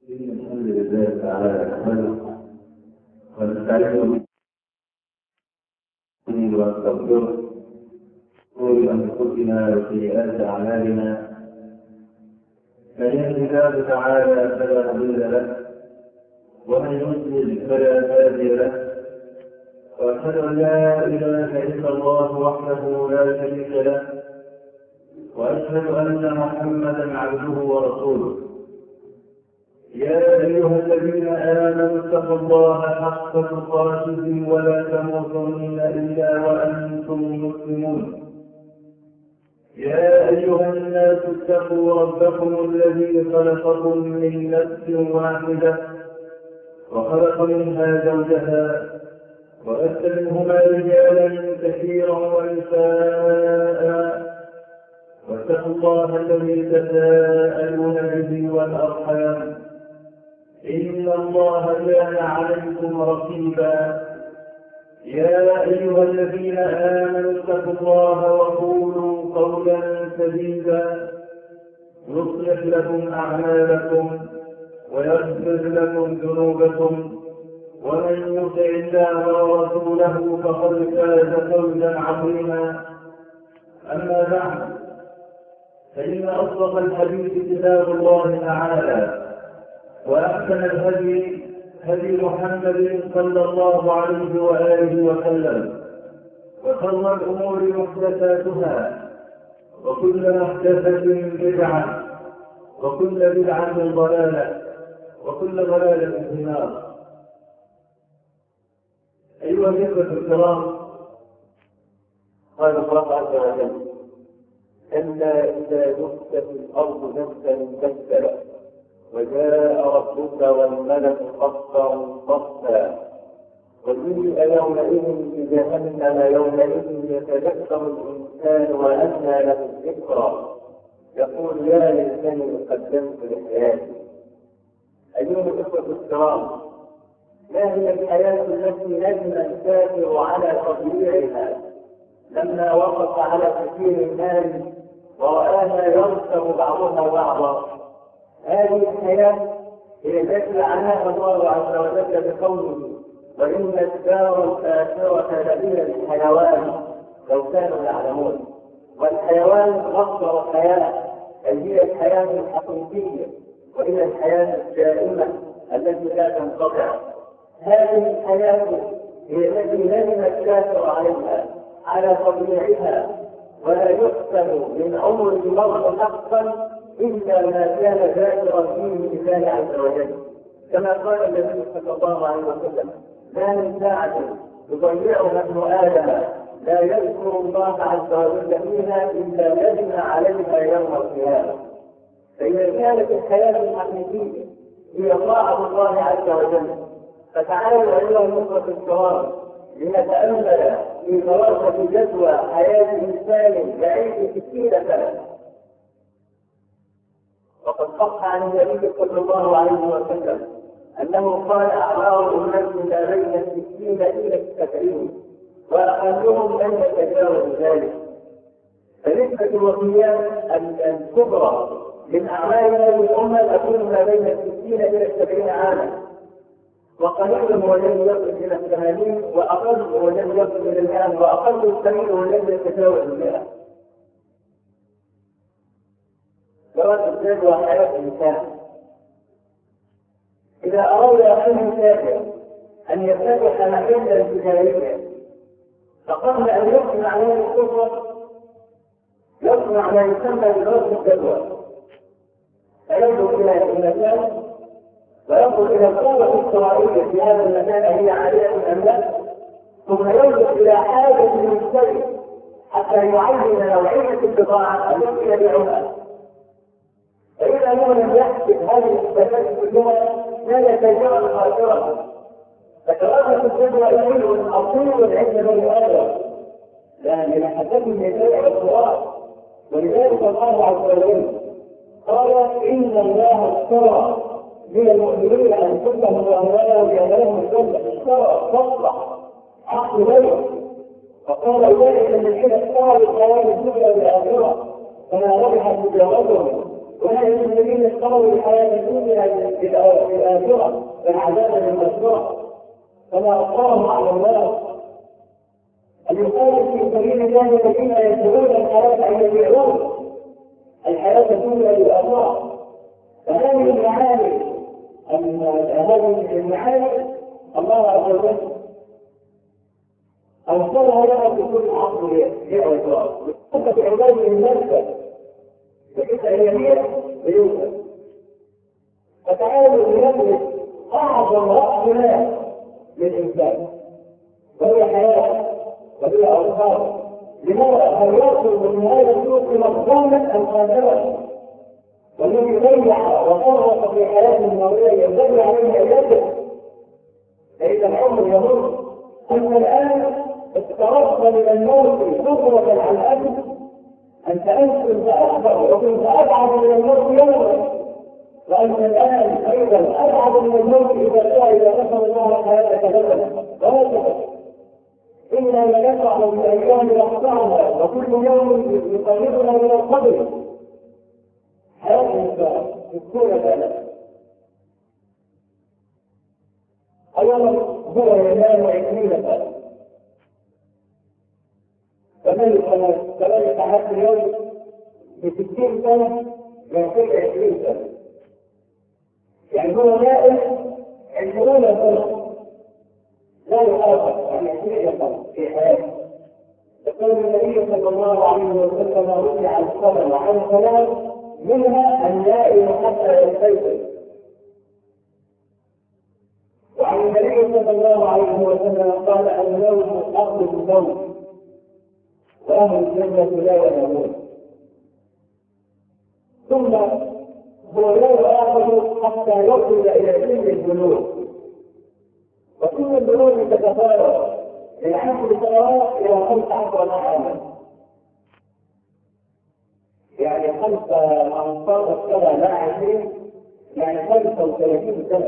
الحمد لله تعالى نحمده ونستعين به ونستغفره شرور انفسنا وسيئات اعمالنا. من يهد الله تعالى فلا مضل له ومن يضلل فلا هادي له، واشهد ان لا اله الا الله وحده لا شريك له، واشهد ان محمدا عبده ورسوله. يا أيها الذين آمنوا اتقوا الله حق تقاته ولا تموتن إلا وأنتم مسلمون. يا أيها الناس اتقوا ربكم الذي خلقكم من نفس واحدة وخلق منها زوجها وبث منهما رجالا كثيرا ونساء، واتقوا الله الذي تساءلون به والأرحام إن الله كان عليكم رقيبا. يا أيها الذين آمنوا اتقوا الله وقولوا قولا سديدا يصلح لكم أعمالكم ويغفر لكم ذنوبكم، ومن يطع الله ورسوله فقد فاز فوزا عظيما. أما بعد، فإن أصدق الحديث كتاب الله تعالى، وأحسن الهدي هدي محمد صلى الله عليه وآله وسلم، وشر الأمور محدثاتها، وكل محدثة بدعة، وكل بدعة ضلالة، وكل ضلالة في النار. أيها الإخوة الكرام، قال الله عز وجل: كلا إذا دكت في الأرض دكا دكا وجاء ربك والملك صفا صفا وجيء يومئذ بجهنم يومئذ يتذكر الإنسان وأنى له الذكرى يقول يا ليتني قدمت لحياتي. أيها الإخوة الكرام، ما هي الحياة التي ندم الكافر على تضييعها لما وقف على كثير الناس ورآها يرسم بعضها بعضا؟ هذه الحياة هي التي عناها الله عز وجل بقوله: وإن الدار الآخرة لهي الحيوان لو كانوا يعلمون. والحيوان مصدر حياة، أي هي الحياة الحقيقية، وهي الحياة الدائمة التي لا تنقطع. هذه الحياة هي التي ندم الكافر عليها على طبيعها، ولا يحسن من عمر المرء حقا إلا ما كان ذاكرا فيه لله عز وجل، كما قال النبي صلى الله عليه وسلم: ما من ساعة يضيعها ابن آدم لا يذكر الله عز وجل فيها إلا ندم عليها يوم القيامة. فإذا كانت الحياة الحقيقية هي طاعة الله عز وجل، فتعالوا أيها الأخوة الكرام لنتأمل في دراسة جدوى حياة إنسان يعيش 60 سنة. وقد صح عن النبي صلى الله عليه وسلم أنه قال: أعمار الناس ما بين 60 إلى 70، وأقلهم لن يتجاوز ذلك. فنسبة الوفيات الكبرى من أعمال هذه الأمة تكون ما بين 60 إلى 70 عاما، وقليل هو الذي يصل إلى 80، وأقل هو الذي يصل إلى 100، وأقل القليل هو الذي يتجاوز 100. دراسة جدوى حياة الإنسان. إذا أراد أخيه الكافر أن يفتتح محلا تجاريا، فقبل أن يصنع له الكفر يصنع ما يسمى بدراسة الجدوى، فينظر إلى المكان وينظر إلى القوة الشرائية في هذا المكان هي عالية أم لا، ثم ينظر إلى حاجة المشتري حتى يعين نوعية البضاعة التي يبيعها. فإذا لم يحدث هذه الحسابات كلها لا يتجاوز خاطره، فتراجع الجدوى إليه أصيل عند بني آدم، لأن حسبه يتابع الصراط. ولذلك الله عز وجل قال: إن الله اشترى من المؤمنين أنفسهم وأموالهم بأن لهم الجنة. اشترى صلح حق بيع، فقال: أولئك الذين اشتروا الحياة الدنيا بالآخرة فما ربحت تجارتهم، وهذا الذين اشتروا الحياة الدنيا في الآخرة العذاب المذكورة، فما أقام على الله أن يقال في سبيل الله الذين يدعون الحياة أن يبيعون الحياة الدنيا بالآخرة. فهذه المعاني الله عز وجل أوصلها لها في كل عصر هي وإسراء وحتى في عباده الناس بحيث أيامية بيوسف. فتعالوا لنملك أعظم رأس مال للإنسان وهي حياة وهي أوصال. لماذا هل يصل من هذا السوق مظلوما أم قادرا؟ والذي يضيع وفرط في حياة النووية ينبغي عليه أن يجب فإذا العمر يمر. ثم الآن اقتربت من الموت خطوة عن أجل أنت كنت أكبر وكنت أبعد من الموت يوما، وأنت الآن أيضا أبعد من الموت إذا دخل الله حياتك بدلا وهكذا. إنا لنسعى من أيام نقطعها وكل يوم يقربنا من القبر. حياة الإنسان تكون ذلك. أولا هو ينام 20 سنة، كذلك حتى اليوم ب60 سنة يعطيك 20 سنة، يعني هو نائم 20 سنة لا يؤاخذ عن 20 سنة في حياته. يقول النبي صلى الله عليه وسلم رفع القلم عن ثلاث منها النائم حتى يستيقظ. وعن النبي صلى الله عليه وسلم قال النوم أخذ النوم وأهل الجنة لا ينامون. ثم هو لا يؤاخذ حتى يصل إلى سن البلوغ، وسن البلوغ تتفاوت من 10 سنوات إلى 15 عاما، يعني 15 سنة لا 20 يعني 35 سنة.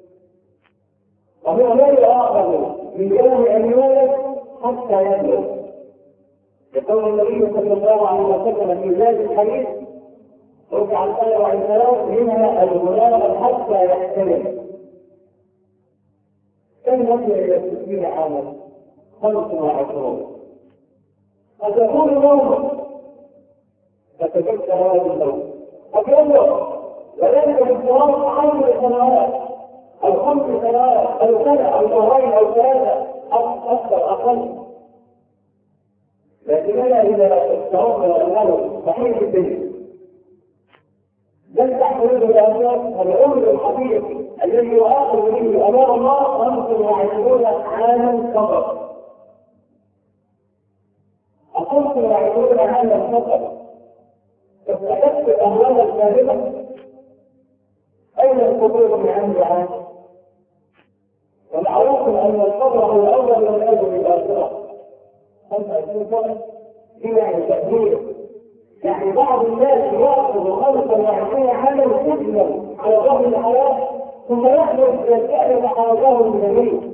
وهو لا يؤاخذ من يوم أن يولد حتى يبلغ. يقول النبي صلى الله عليه وسلم في ذات الحديث رفع القلم عن ثلاث منها الغلام حتى يحتمل. كم يصل إلى 60 عاما؟ 25. قد يكون نوما فتجد هذا النوم قد يبلغ وذلك باضطراب 10 سنوات أو 5 سنوات أو سنة أو شهرين أو 3 أكثر أقل. لكن أنا إذا افترضنا أنه صحيح الدنيا لن تحمله الأمر العمر الحقيقي الذي يؤاخذ به أمام الله 25 عاما فقط. 25 عاما فقط. فاستحدثت الأموال الكاذبة أين القبور من عند عام؟ والمعروف أن القبر هو أول من يجب الآخرة. 25 سنة دي يعني تأثير. يعني بعض الناس يأخذ 25 عاما سجنا على ظهر الحياة ثم يحدث يتألم على ظهر النبي.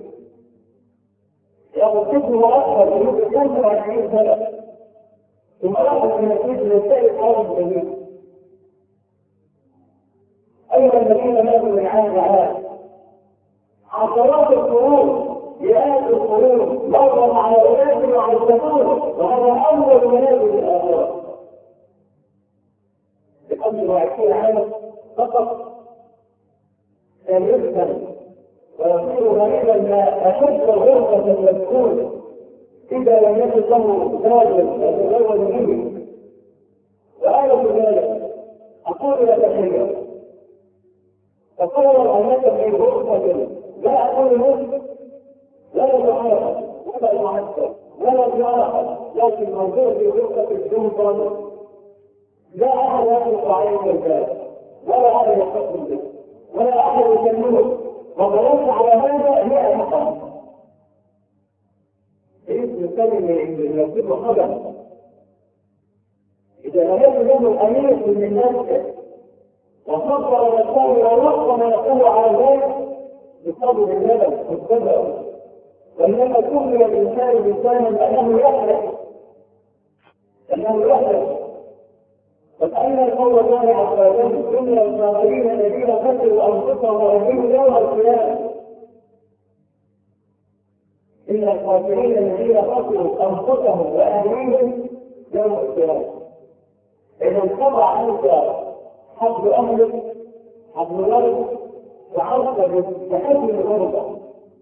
يأخذ سجن أكثر من 25 سنة ثم يأخذ من السجن يتألم على النبي. أيها الذين ماتوا من عام عام عشرات القرون مئات القرون مرت على أولاد وعلى الزمان، وهذا أول منازل الآخرة. 25 عاما فقط كان يسكن ويصير غريبا ما أشد غرفة المسكون إذا لم يكن له زاد يتزوج به. وآية ذلك أقول لك شيئا، تصور أنك في غرفة لا أقول مسلم ولا معارض ولا معسكر ولا زيارة، لكن موجود في غرفة الجنطة لا أحد يطلق عليه الباب ولا أحد يتصل به ولا أحد يكلمه، وضربت على هذا 100 قرن. اسم كلمة يصيب خبر إذا لم يكن له أمير من نفسه وصبر نفسه ورقم نفسه على ذلك بصبر اللبن والصبر. وإنما كمل الإنسان بإنسان أنه يحدث فكأن القول الله عز وجل إن الكافرين الذين قتلوا أنفسهم وأهليهم يوم القيامة إن الكافرين الذين قتلوا أنفسهم وأهليهم يوم القيامة إذا انقطع عنك حبل أهلك حبل ولدك وعرفت بحبل الغربة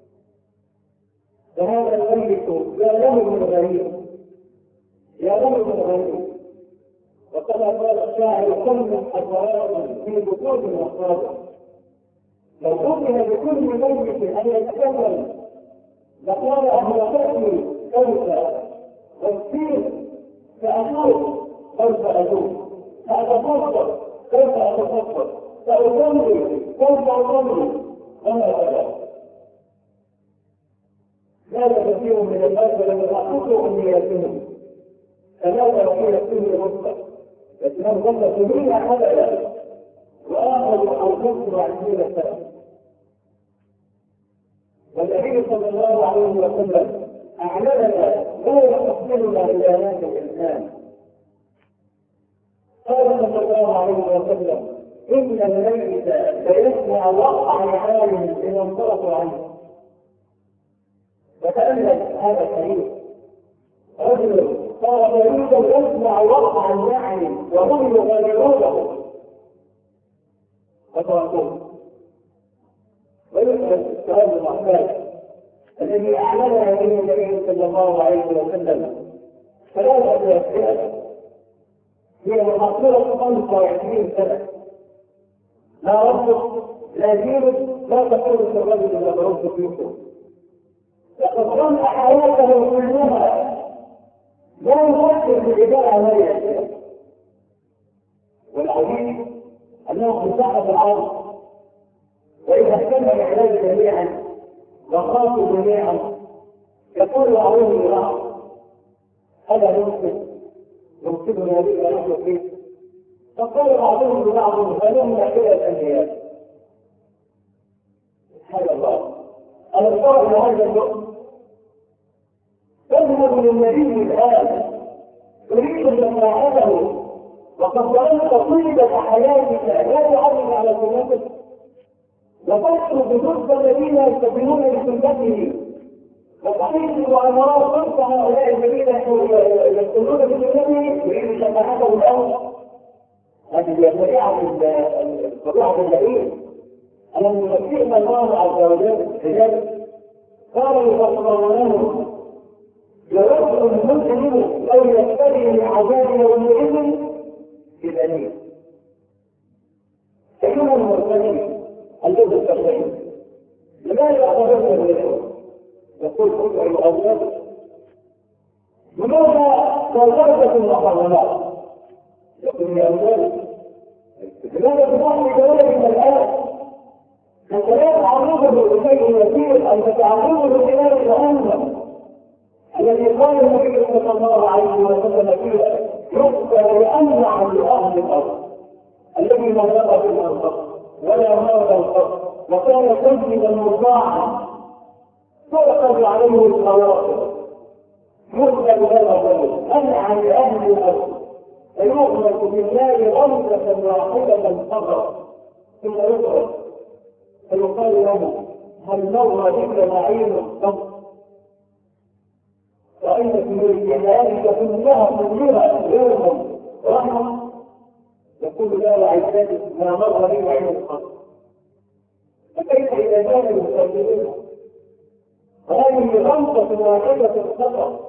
فهذا الميت يا له من غريب يا له من غريب وكما قال الشاعر كم من حضارات في بطون الأصابع لو أمن بكل ميت أن يتكلم لقال أهلكتني كيف والسير سأموت كيف أموت سأتصدق كيف أتصدق سأصلي كيف أصلي وما ذلك كثير من الناس لم يحققوا أمنياتهم ثلاثة في كل رتبة لكنهم ظل سنين حدثا وآخذوا أو 25 سنة والنبي صلى الله عليه وسلم أعلننا لا يستحملنا بيانات الإنسان قال صلى الله عليه وسلم إن الميت سيسمع وقع عالم إذا انصرفوا عنه وتأمل هذا الحديث رجل صار مريضا يسمع وقع النعم وهم يغادرونه فتركوه ويسأل السؤال المحتاج الذي أعلنها به النبي صلى الله عليه وسلم ثلاثة أسئلة هي محصلة 25 سنة لا ربك لا دينك لا تقول في الرجل المبعوث فيكم لقد ظن حياته كلها لا يفكر في العبادة عليها والعجيب أنه مساحة الأرض وإذا اهتم بالعلاج جميعا وخافوا جميعا يقول بعضهم لبعض هذا يمكننا بك نحن فيه فقال بعضهم لبعض فلما كده الأنبياء سبحان الله أنا أشترك هذا الوقت تذهب للنبي الآن تريد مساعدته وقد ظلمت طيبة حياتك لا تعلم على سنتك وتشرب ضد الذين يستقيمون بسنته وتحيث وأمراء خمس هؤلاء الذين يستقيمون بسنته يريد شفاعته الأول هذه هي طبيعة اللئيم ألم يمكن الله عز وجل رجال قالوا يتصورونه يرد المسلم أو يستدعي من عذاب يومئذ ببنيه أيها المرسلين الذي التقوين لماذا أخذته منه يقول ادعوا الأولاد لماذا تضربت المحرمات يقول يا أولاد لماذا تضحي بذلك الآن أنت لا تعرضه بشيء يسير أن تتعرضه بخلال الأمة الذي قال النبي صلى الله عليه وسلم فيه يقبل لأمنع لأهل الأرض الذي ما نقى في الأرض ولا مرض الأرض وكان سيدا مطاعا تؤخذ عليه الخواطر يقبل هذا الرجل أمنع لأهل الأرض فيغمس بالله غمسة واحدة فقط ثم يخرج فيقال له هل مر بك نعيم الصبر رأيت في الجنائك كلها يوما رحمة يقول لا وعزتي ما مر بي نعيم الصبر فكيف إذا كان المسلمين هذه غمسة واحدة فقط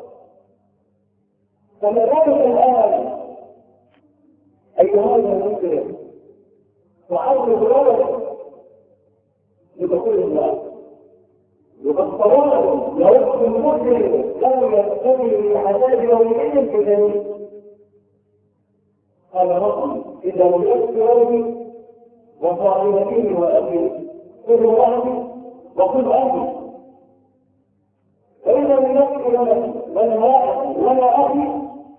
فما ذلك الآن أي هذا المسلم وعرض ولد لدخول الله يبصرونه يوقف المسلم لا يستمر من عذاب يومئذ كذلك قال ربي إذا لم يذكرني وصاحبته وأبيه خذ رأسي وخذ أبي فإذا لم يذكرني ولا أخي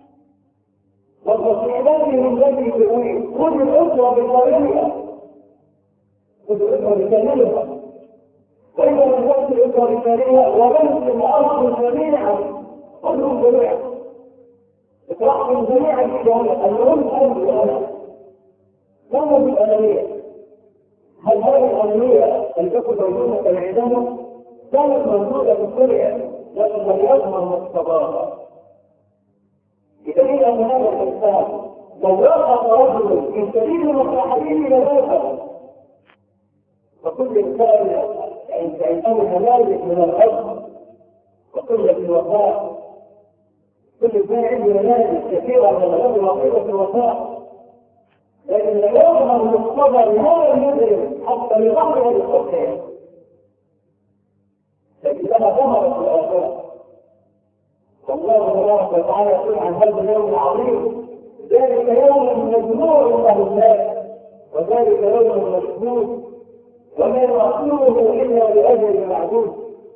وصاحبته الذي تؤويه خذ الأسرة بالطريقة خذ الأسرة بالطريقة وإذا لم يكن الأسرة بالطريقة وبنت الأرض جميعا كلهم جميعا اطرح من جميع الشهور المهم أن الأمر ما هو الأمنية؟ هل هذه الأمنية أن تكون موجودة عندهم؟ كانت موجودة في الدنيا لكن لم يظهر مقتضاها. بدليل أن هذا الإنسان لو رافق رجل في سبيل مصلحته لذاته فكل إنسان عنده ممالك من الحب وقلة الوفاء، كل إنسان عنده ممالك كثيرة من الحب وقلة الوفاء، لكن لا يظهر مقتضى هذا المدرك حتى لظهر هذه الصحيح، لكن لما ظهرت الآثار والله تبارك وتعالى يقول عن هذا اليوم العظيم ذلك يوم مجموع له الناس وذلك يوم مشهود وما يعقله الا لاجل معدود.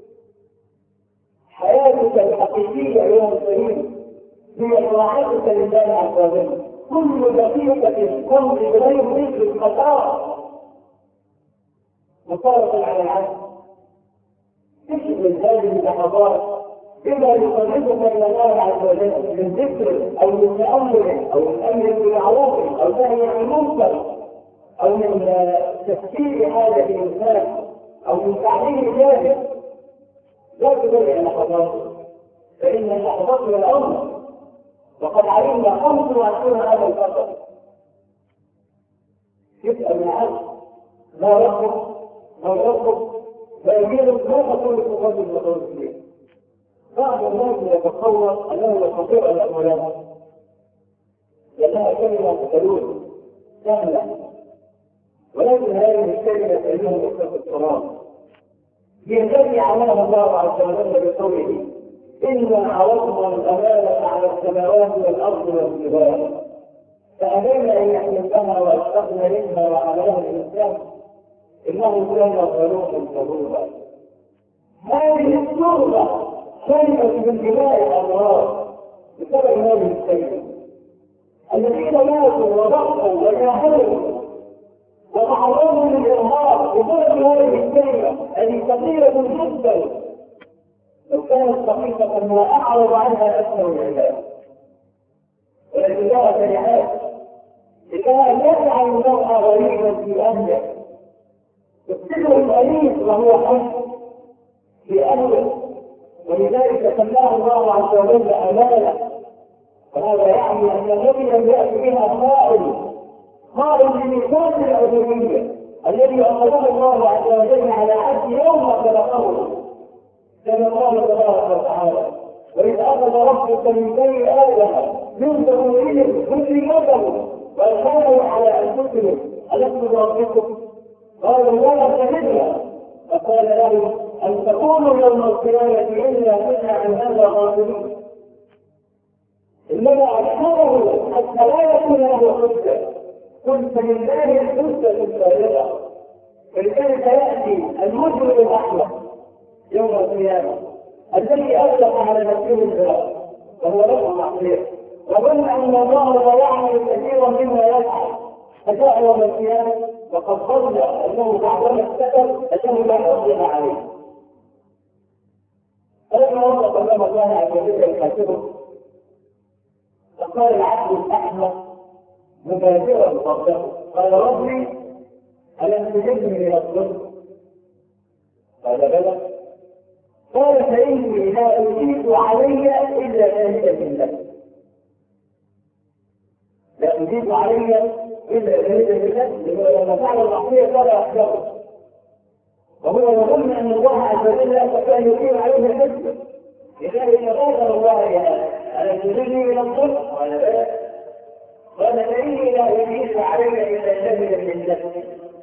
حياتك الحقيقيه ايها الكريم هي طاعتك لله عز وجل، كل دقيقه تمضي بغير مثل مسارة على العبد. تشمل هذه اللحظات بما يقربك الى الله عز وجل من ذكر او من تامل او من امر بالمعروف او نهي عن المنكر او من تفسير حاله الانسان او من تعليم جاهل. لا تضيع اللحظات فان اللحظات من الامر وقد علمنا 25 هذا الفقر. يسال العبد ما ربك ما يجيلك ما تقول لتقدم الخروج فيه. بعض الناس يتصور انه يستطيع ان يقولها لانها كلمه تلوث سهله، ولكن هذه الكلمه كلمه مكتب التراب هي التي عملها الله عز وجل بقوله انا عرضنا الامانه على السماوات والارض والجبال فابين ان يحملنها واشفقن منها وحملها الانسان انه كان ظلوما جهولا. هذه الصوره كلمة من دماء الأمراض بسبب هذه الكلمة. الذين ماتوا وضحوا وجاهدوا وتعرضوا للإرهاق بسبب هذه الكلمة التي كثيرة جدا لو كانت دقيقة ما أعرض عنها أكثر العباد. ولكن لها كلمات إنها تجعل المرء غريبا في أهله، يفتكر الغريب وهو حي في أهله، ولذلك سماه الله عز وجل أمانة. وهذا يعني أن الذي لم يأتي بها قائل لميثاق العبودية الذي أخذه الله عز وجل على عبد يوم خلقه كما قال تبارك وتعالى وإذ أخذ ربك من بني آدم من ظهورهم ذريتهم وأشهدوا على أنفسهم ألست بربكم؟ قالوا لا شهدنا فقال له أن تقولوا يوم القيامة إنا كنا عن هذا غافلين. إنما أشهره حتى لا يكون له حجة. قلت لله الحجة البالغة. فلذلك يأتي المجرم الأحمق يوم القيامة الذي أغلق على نفسه الغرام وهو له معصية وظن أن الله لا يعمل كثيرا مما يفعل فجاء يوم القيامة وقد ظن أنه بعدما افتكر أنه لا يقدر عليه. فلما وصف لما كان عز وجل يحاسبه فقال العبد الأحمق مبادرا صدقه قال ربي ألم تجدني من الظلم؟ قال بلى. قال فإني لا أجيب علي إلا شهيدا بالله. لا أجيب علي إلا شهيدا بالله لما فعل المعصية قال أحجره وهو يظن أن الله عز وجل كان يقيم عليه الحجة. لذلك غادر الله ألم تجدني من الظلم؟ قال بلى. قال فإني لا أجيب علي إلا شهيدا بالله.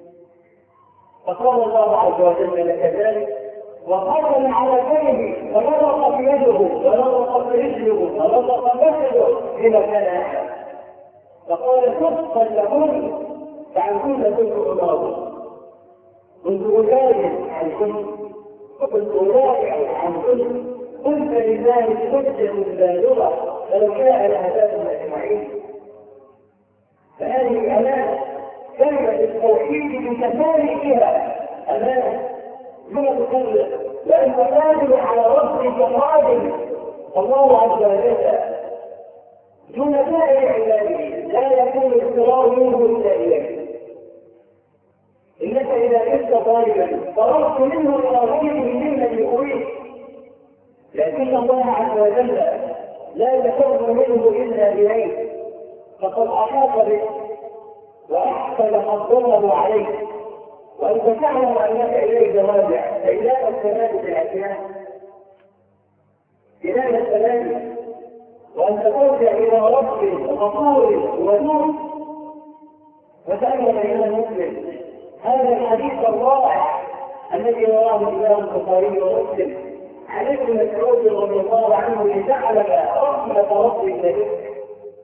فقال الله عز وجل كذلك وقال على كلمه فنطق بيده ونطق برجله ونطق جسده بما كان يحدث. فقال صدقا لكم فعنكم كنت أضاظ كنت أجادل عن كل وكنت أدافع عن كل قلت لله حجة بالغة فلو شاء لهداكم أجمعين. فهذه الأمانة كلمة التوحيد بكمالها أمانة ثم تكلم لأن قادر على ربك قادر الله عز وجل دون سائر عباده لا يكون اضطرار منه الا اليه. انك اذا كنت طالبا فرغت منه الى غير ممن يؤويه، لكن الله عز وجل لا يفر منه الا اليه، فقد احاط به واحسن قدره عليه. وانت تعلم انك اليه راجع، فإله السلام بالعصيان، إله السلام، وأن ترجع إلى رب غفور ودود. وتأمل أيها المسلم هذا الحديث الرائع الذي رواه الإمام البخاري ومسلم عن ابن مسعود رضي الله عنه لتعلم رحمة ربك بك.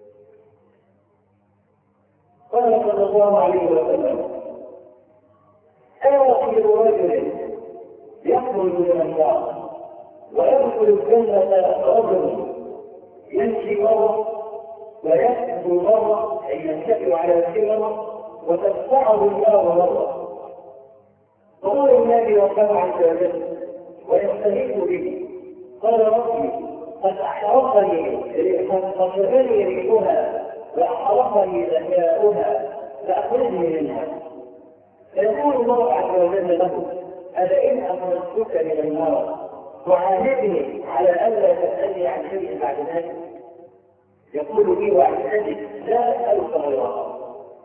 قال صلى الله عليه وسلم: آخر رجل يخرج من النار ويدخل الجنة رجل يمشي مرة ويكتب مرة، أي ينكتب على الكبر وتدفعه النار مرة. فقال النبي ربنا عز وجل ويستهيك به: قال ربي قد أحرقني ريحها وأحرقني ذكاؤها فأخرجني منها. فيقول الله عز وجل له: ألئن أخرجتك من النار تعاهدني على ألا تسألني عن شيء بعد ذلك؟ يقول لي وعزتك لا أسألك غيرها.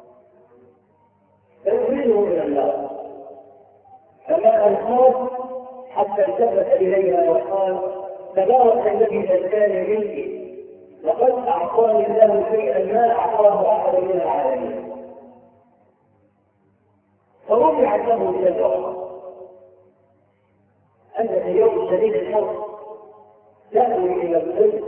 فيخرجه من النار، فما أنخاف حتى التفت إليها وقال: تبارك الذي نجاني منك، لقد أعطاني الله شيئا ما أعطاه أحد من العالمين. فرفعت له شجرة. أنت في يوم شديد الحر تأوي إلى الظل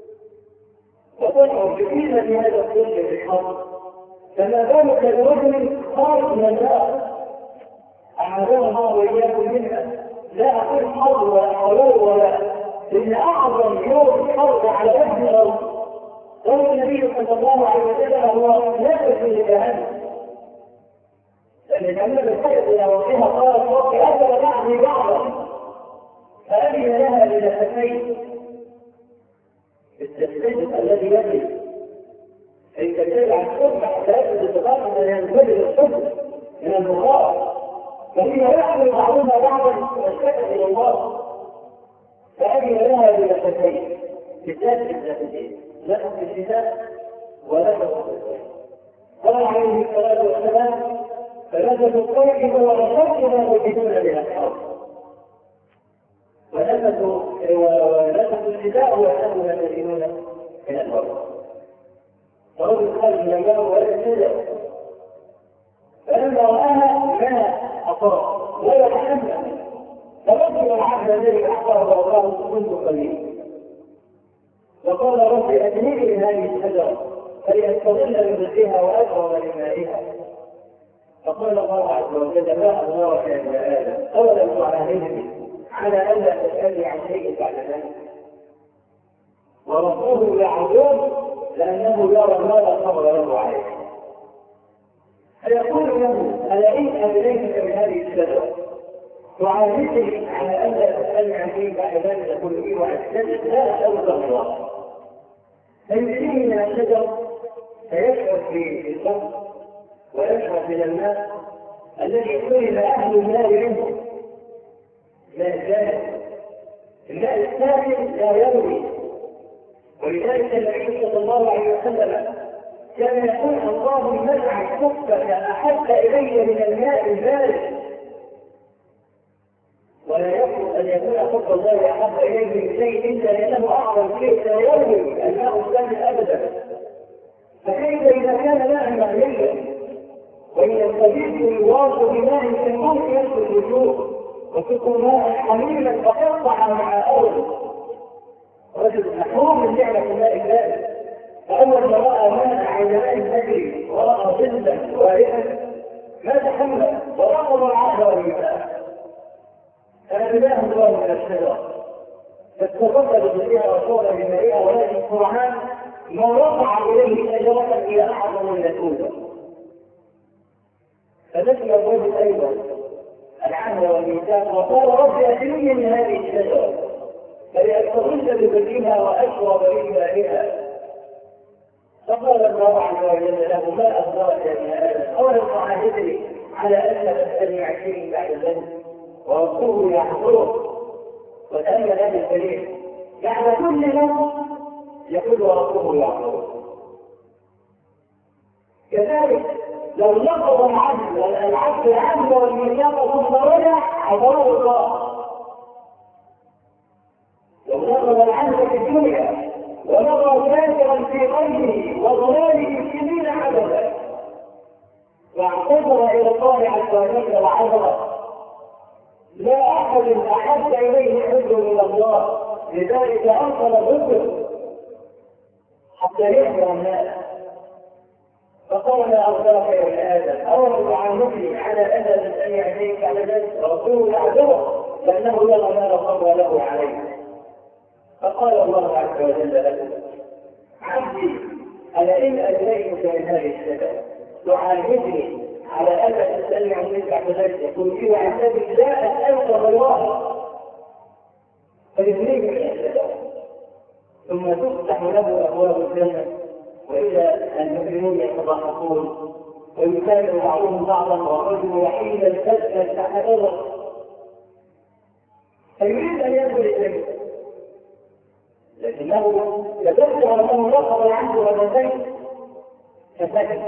وتشعر بقيمة هذا الظل في الحر، فما بالك برجل خارج من النار أعاذنا الله وإياكم منها. لا أقول حر ولا حرور ولا، إن أعظم يوم حرب على وجه الأرض قال النبي صلى الله عليه وسلم: هو نفس لجهنم. لأن جهنم الحيض إلى وجهها قالت: رب أكل بعضي بعضا فأذن لها بنفسين. التسليم الذي يجب أن تجد عن الصبح حتى يجب الاتفاق أن ينزل الصبح من البخار، فهي يحمل بعضها بعضا واشتكت إلى الله فأذن لها بنفسين. بالذات النفسين لا في الشتاء ولا في الصيف. قال عليه الصلاة والسلام: فنزل الطيب ورشدنا وجدون من الحرب. ونفس الشتاء وأنهم يجدون من الحرب. فرجل خارج من النار ولا يتنزل، فلما رآها ما أطاع ولا تحمل، فبكر العبد الذي أعطاه الله منذ قليل وقال: رب أدنيني من هذه الشجرة فليستظل بمثلها وأشرب من مائها. فقال الله عز وجل: ما أمرك يا ابن آدم أولم تعاهدني على ألا تسألني عن شيء بعد ذلك؟ وربه يعذب لأنه يرى ما لا صبر له عليه. فيقول له: ألئن أدنيتك من هذه الشجرة تعاهدني على ألا تسألني عن شيء بعد ذلك؟ يقول لي وأسألك لا أسألك الله. فيمشيه من الشجر فيشعر في البطن ويشعر من الماء الذي سئل أهل الماء منه ماء الجانب. الماء الساخن لا يروي، ولذلك النبي صلى الله عليه وسلم كان يقول: اللهم اجعل حبك أحب إلي من الماء البارد. ولا يكون أن يكون حب الله أحب إليه من شيء إلا لأنه أعظم شيء لا يروي الماء الساخن أبدا. فكيف إذا كان ماء مغليا وإن الصديق يواصل بماء كالموت يسكن الوجوه وتكون ماء حميما فقطع مع أول رجل محروم من نعمة الماء البارد، فأول ما رأى ماء عيناء النجري ورأى ظلا وارثا ما تحمل ورفض العهد والماء. فنبذاه الله من الشجرة فاستغفر بها وصول بمائها، ولكن القرآن ما رفع إليه شجرة إلى أعظم من الأولى. فنسي الرجل أيضا العهد والميثاق وقال: رب أدنيني من هذه الشجرة فلأستظل بظلها وأشرب من مائها. فقال الله عز وجل له ما أخبرك يا آدم أولم أعاهدني على أن تستمع 20 بعد ذلك ورسوله يحضره وتأمل هذا الكريم يعني كل يوم يقول ورسوله يحضره. كذلك لو نقض العبد العبد والميثاق ثم رجع حضره الله. لو نقض العبد في الدنيا ونظر كافرا في قلبه وضلاله سنين عددا واعتذر الى الله عز وجل وعذره لا احد احب اليه حب من الله لذلك ارسل الرسل حتى يخبر الناس فقال ما ارسلك يا ابن ادم اولم اعاهدني على اذى من ان يعزيك على ذلك رسول يعذره لانه يرى ما لا صبر له عليه. فقال الله عز وجل له عبدي ألا إن أجريتك من هذه السبب تعاهدني على ألا تسألني عن ذلك بعد ذلك يقول في عذابك لا أسألك الله فيدريك من السبب ثم تفتح له أبواب الجنة وإلى المؤمنون يتضاحكون ويكافئ بعضهم بعضا والرجل وحيدا تسأل تحت الأرض فيريد أن يدخل إليه لكنه يذكر أنه نقض عنه رمضان فسكت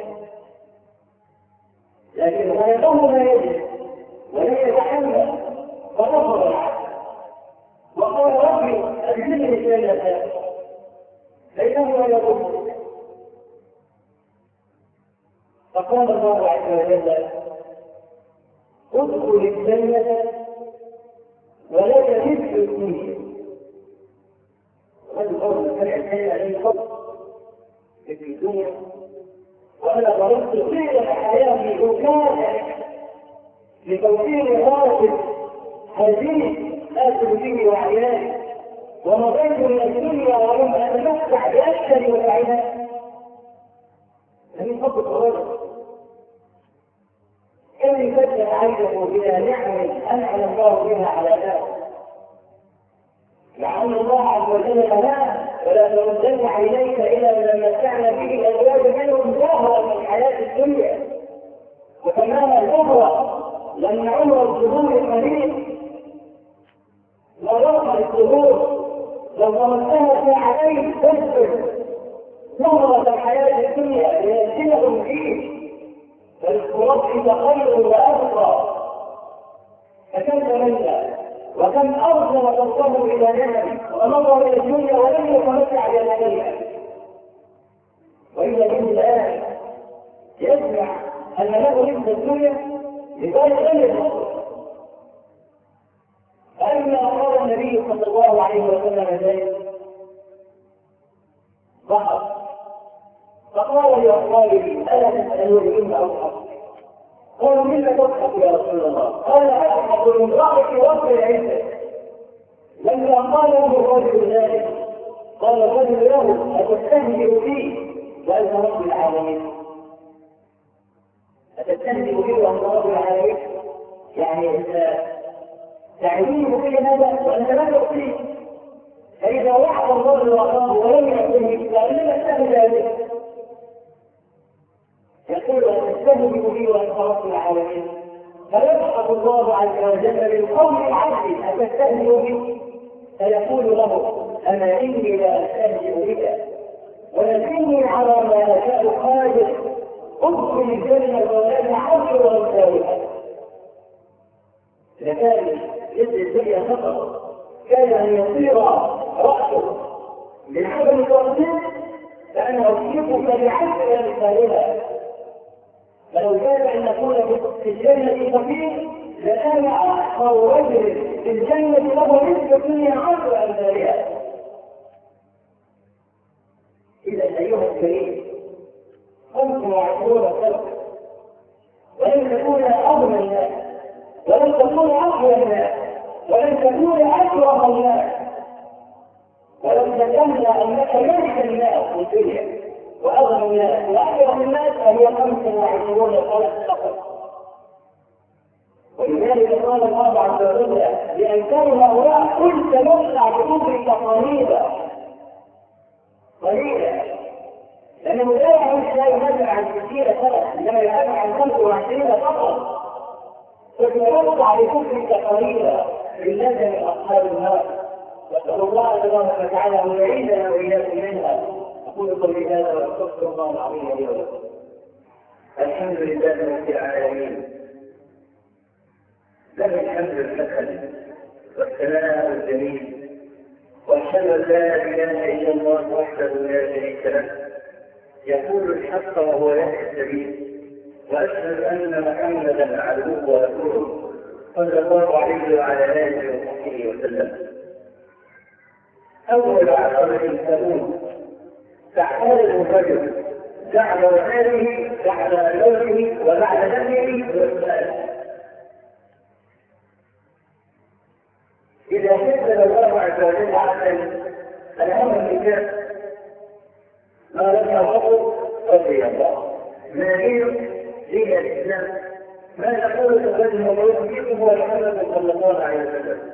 لكن غيره ما يجب ولم يتحمل فرفض العبد وقال ربي أدخلني الجنة فإنه لا يضر. فقال الله عز وجل ادخل الجنة ولا تمس الدنيا. هذا الأمر فرع الثاني عليه الفضل في الدنيا وأنا ضربت طيلة حياتي وكان لتوفير راتب هزيل آكل به وعيالي ومضيت من الدنيا ولم أتمتع بأكثر وسعيدات لم يفضل الرجل كم يفتح عينه إلى نعم أنعم الله بها على ذلك لعل الله عز وجل لا ولا تردن عينيك الى ما متعنا به ازواج منهم ظاهرا من الحياه الدنيا وكمان الاخرى لان عمر الظهور قليل ورغم الظهور لو ضمنتها عليه تسبب ظهرة الحياه الدنيا ليسلهم فيه فالرب خير وابقى فكم تمنى وكم أرسل قلبه إلى نعم ونظر إلى الدنيا ولم يتمتع بأمانها وإذا كان الآن يسمع أن له مثل الدنيا لذلك لم يتمتع. فلما قال النبي صلى الله عليه وسلم ذلك ضحك فقال لأصحابه ألا تسألوني إن أضحك قالوا مما تضحك يا رسول الله؟ قال أضحك من ضحك وصل العزة. لما قال له الرجل ذلك قال الرجل له أتستهزئ بي وأنت رب العالمين؟ أتستهزئ بي وأنت رب العالمين؟ يعني أنت تعليم في هذا وأنت لا تؤتيه فإذا وعد الله الوعد ولم يأتيه فإنما استهزأ به يقول أتستهزئ بي وأنت رب العالمين فيضحك الله عز وجل بالقول العبد أتستهزئ بي فيقول له أما إني لا أستهزئ بك ولكني على ما أشاء قادر ادخل الجنة ولا عشر أمثالها. لكان يد الدنيا فقط كان أن يصير رأسه من عدم التوحيد فأنا أصيبك بعشر أمثالها. فلو كان أن نكون في الجنة فقير لكان أحقر رجل في الجنة له نسبة الدنيا 10 أمثالها. إذا أيها الكريم 25 سنة ولن تكون أغنى الناس ولن تكون أقوى الناس ولن تكون أكرم الناس ولن تتمنى أنك ملك الناس في الدنيا وأغنى الناس وأكرم الناس فهي 25 سنة فقط. ولذلك قال الله عز وجل لأنكار هؤلاء كنت نصنع بكفر تقاليدا قليلا لأنه لا يعيش لا ينزل عن كثير فقط، إنما ينزل عن 25 فقط. فتوقع لكفرك قليلا بالنزل من أصحاب النار. وأسأل الله تبارك وتعالى أن يعيذنا وإياكم منها. أقول قولي هذا وأستغفر الله العظيم لي ولكم. الحمد لله رب العالمين، له الحمد الحسن والثناء الجميل، وأشهد أن لا إله إلا الله وحده لا شريك له يقول الحق وهو يهدي السبيل، وأشهد أن محمدا عبده ورسوله صلى الله عليه وعلى آله وصحبه وسلم. أول عقبة تكون تعتاد الرجل بعد وفاته بعد موته وبعد دفنه والسؤال. إذا كتب الله عز وجل عبدا الأمر الكتاب ما لم يرضه رضي الله، ما دين دين الإسلام، ما نقول تقدم الله فيكم هو محمد صلى الله عليه وسلم.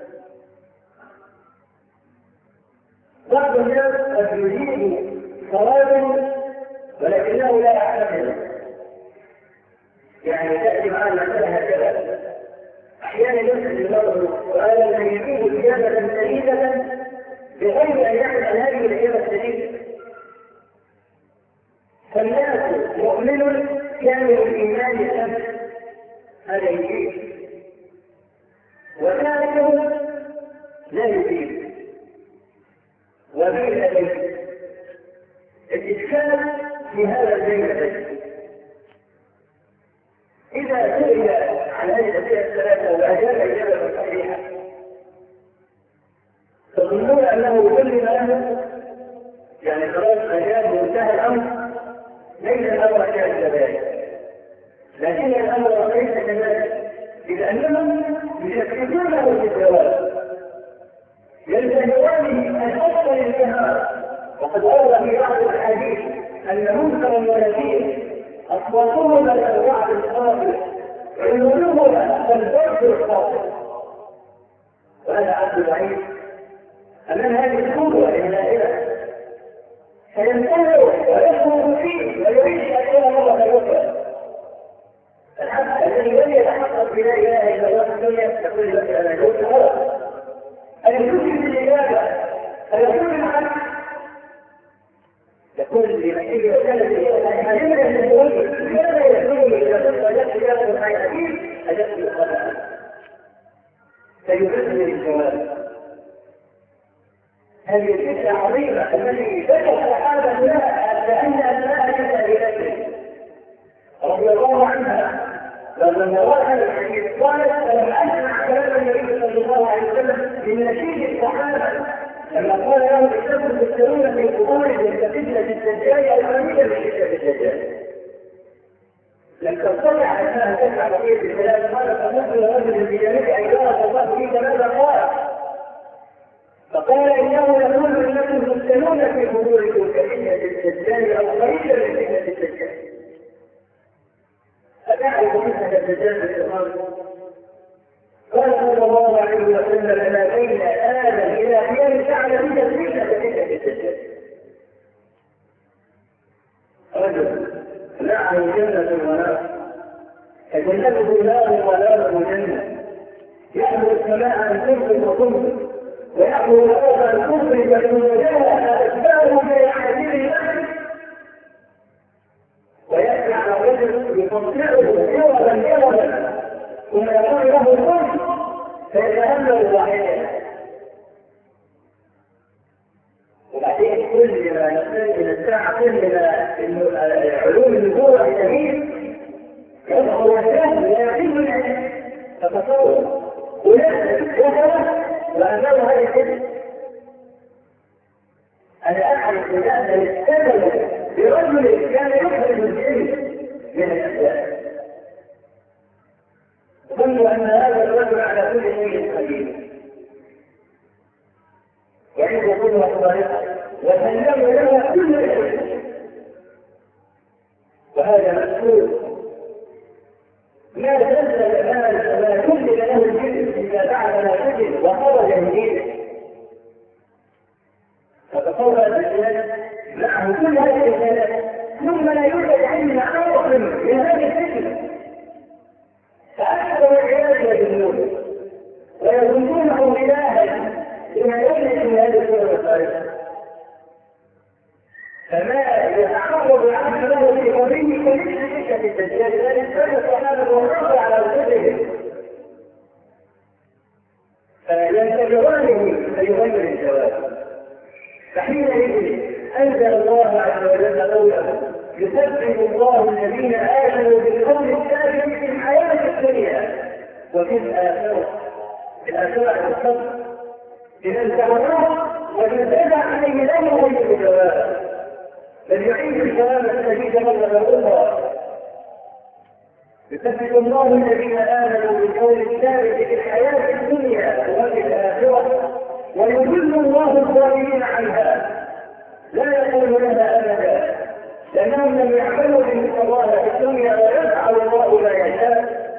بعض الناس قد يجيب صوابا ولكنه لا يعتمد، يعني تأتي معنا المسألة هكذا. أحيانا يسأل المرء سؤالا فيجيب إجابة سديدة بغير أن يعلم هذه الإجابة السديدة. فالناس مؤمن كامل الإيمان الأمس هذا يجيب، وكافر لا يجيب. وبين الإشكال في هذا البيت إذا سئل عن هذه الأسئلة الثلاثة وأجاب إجابة صحيحة تظنون أنه كل ما له يعني خلاص أجاب وانتهى الأمر؟ ليس الأمر كذلك، لكن الأمر ليس كذلك، لأنهم يشككونه في الجواب، يلتهونه أن أفضل الجهاد. وقد ورد في بعض الحديث أن منكر ونكير أصواتهم للأنواع الخاطئ علمهم فالفرد الخاطئ. وهذا عبد العيد أمام هذه القوة الإلهية فينتهي ويخرج فيه ويعيش أكثر مرة أخرى. الحق الذي لم يتحقق بلا إله إلا الله في الدنيا يقول لك أنا جوز هذا أن يكون بالإجابة أن يكون بالعكس يقول لمحيي وسلم أجمل أن يقول لماذا يكون إذا كنت أجبت إجابة الحياتين أجبت الخلق فيبذل الجواب. هذه الفكرة عظيمة التي ذكر الصحابة لها لأن أبناء تسأل إليه رضي الله عنها لما رأى الحديث قالت فلم أسمع كلام النبي صلى الله عليه وسلم من نشيد الصحابة لما قال لهم إنكم تسألون في قبورهم كفتنة الدجال أو كمية من فتنة الدجال. لم تستطع أنها تفعل فيه بالكلام قال فمثل رجل بجانب أيها الله فيه ماذا قال؟ فقال إنه يقول إنكم تسألون في قبوركم كفتنة الدجال أو كمية من فتنة الدجال. أتعرف فتنة الدجال بالإقامة؟ قال صلى الله عليه وسلم ما بين آدم إلى قيام الساعة التي تسميها فتنة الدجال. رجل معه جنة ونار فجنته نار وناره جنة يحمل السماء عن كفر وكفر ويحمل الأرض عن كفر فإنها أتباعه بأحاديث الأمر ويأتي على رجل يقطعه يوما ثم يقول له الكفر فيتأمل واحدا. وبعدين كل ما نحتاج إلى الساعة كل ما علوم النبوة التمييز يظهر الشهر لا يقل العلم فتصور ونفسه وهو وأمام هذه الكتب. أنا أعرف أن السبب برجل كان يخرج العلم من الأسباب ظنوا أن هذا الرجل على كل شيء قدير وعنده قدوة صالحة وسلموا له كل شيء وهذا مسؤول ما تنزل ما كل له الجسم إذا بعد ما سجن وخرج من دينه. فتصور الإنسان معه كل هذه الرسالات بغير الجواب. فحينئذ أنزل الله عز وجل قوله يثبت الله الذين آمنوا بالقول الثابت في الحياة الدنيا وفي الآخرة. في الآخرة الصبر إذا انتهى وجدنا عليه لا يغير الجواب بل يعيد الكلام السديد مرة أخرى. يثبت الله الذين آمنوا بالقول الثابت في الحياة الدنيا وفي الآخرة ويضل الله الظالمين عنها لا يقول لها أبدا لأنهم لم يعملوا بمثل الله في الدنيا ويفعل الله ما يشاء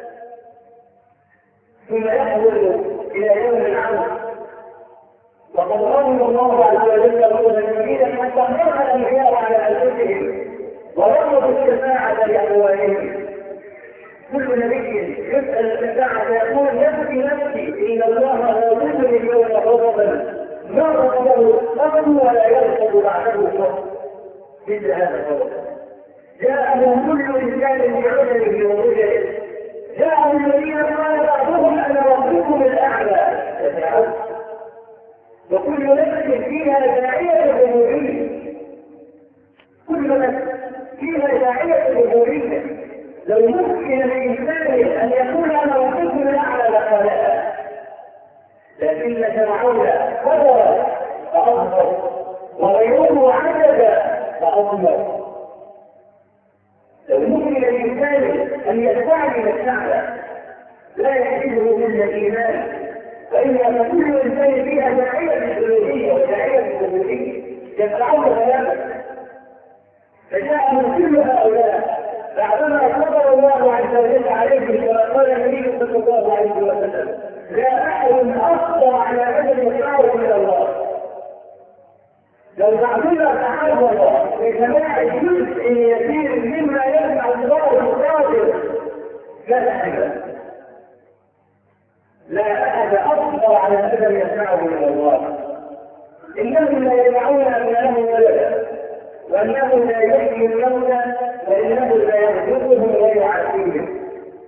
ثم يحول إلى يوم العرض. وقد رضي الله عز وجل قولا جميلا حتى حرم الأنبياء على أنفسهم ورفضوا الشفاعة لأموالهم. كل نبي يسأل الشفاعة يقول نفسي إن الله غاضب اليوم غضبا ما غضبه قبل ولا يغضب بعده فقط. مثل هذا الغضب جاءه كل إنسان بعذره ورجله. جاءه الذين قال بعضهم أنا ربكم الأعلى يتعود. وكل نفس فيها داعية جمهورية. كل نفس فيها داعية جمهورية. لو ممكن للإنسان أن يكون أنا ربكم الأعلى لقالها لكن فرعون قدر فأظهر وغيره عجب فأظهر. لو ممكن للإنسان أن يستعمل الشعب لا يحسبه إلا الإيمان فإن كل إنسان فيها داعية بالألوهية وداعية بالألوهية يدفعون كلامه. فجاء من كل هؤلاء بعدما قدر الله عز وجل عليهم كما قال النبي صلى الله عليه وسلم لا أحد أخطر على أجل يسعه من الله. لو بعضنا تعرض لسماع جزء يسير مما يسمع الله القادر لا أحد لا أحد أخطر على أجل يسعه من الله. إنهم لا يدعون أبنائهم ولدا وأنه لا يحيي الموتى وإنه لا يغفرهم ويعافيهم.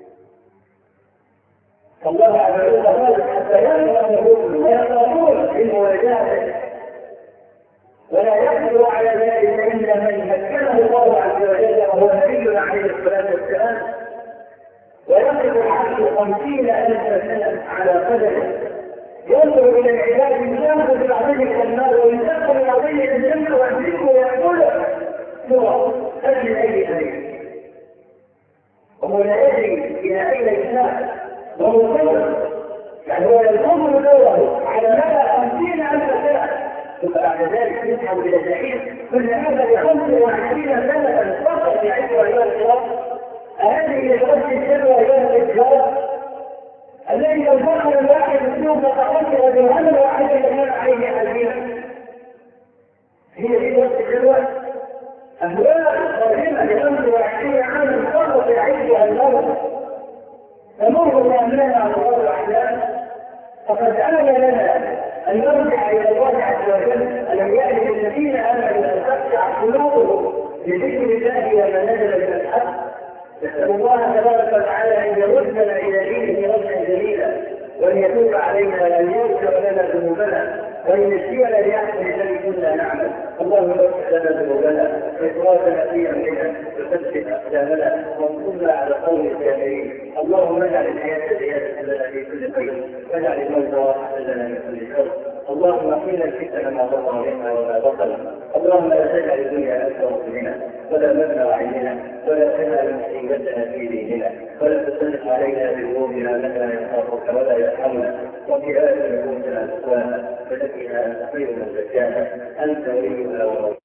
فالله عز وجل قال حتى يأمرون ويخافون بالمواجهة ولا يقدر على ذلك إلا من مكنه الله عز وجل وهو نبينا عليه الصلاة والسلام. ويقف العبد 50,000 سنة على قدره ينظر إلى العباد يأخذ بعضهم النار ويدخل بعضهم الجنة ويمسكه ويقول سوى أجل أي شيء وهو لا يدري إلى أين يساء وهو قدر يعني هو ينظر دوره على مدى 50,000 سنة وبعد ذلك يسحب إلى الجحيم. كل هذا ب25 سنة فقط يعيش أيها الكرام. هذه الوجه الجنة أيها الإسلام الذي لو دخل الواحد السوق فتقدر بالعمل واحدا كان عليه حزينا. هي دي وقت الجنة أهواء قادمة ب25 عاما فقط يعيشها الموت تمر بأمنها على الله الأحلام. فقد آن لنا أن نرجع إلى الله عز وجل. ألم يأن للذين آمنوا أن تخشع قلوبهم لذكر الله وما نزل من الحق. نسأل الله تبارك وتعالى أن يردنا إلى دينه ردا جميلا وأن يتوب علينا وأن يغفر لنا ذنوبنا وأن يشفينا لأحسن الذي كنا نعمل. اللهم اغفر لنا ذنوبنا وإسرافنا في أمرنا وثبت أقدامنا وانصرنا على قوم الكافرين. اللهم اجعل الحياة زيادة لنا في كل خير واجعل الموت راحة لنا من كل شر. اللهم قنا الفتن ما ظهر منها وما بطن. اللهم لا تجعل الدنيا أكبر همنا ولا مبلغ علمنا ولا تجعل مصيبتنا في ديننا ولا تسلط علينا بذنوبنا من لا يخافك ولا يرحمنا. وفي آخر نفوسنا تقوانا فزكها أنت خير من زكاها أنت وليها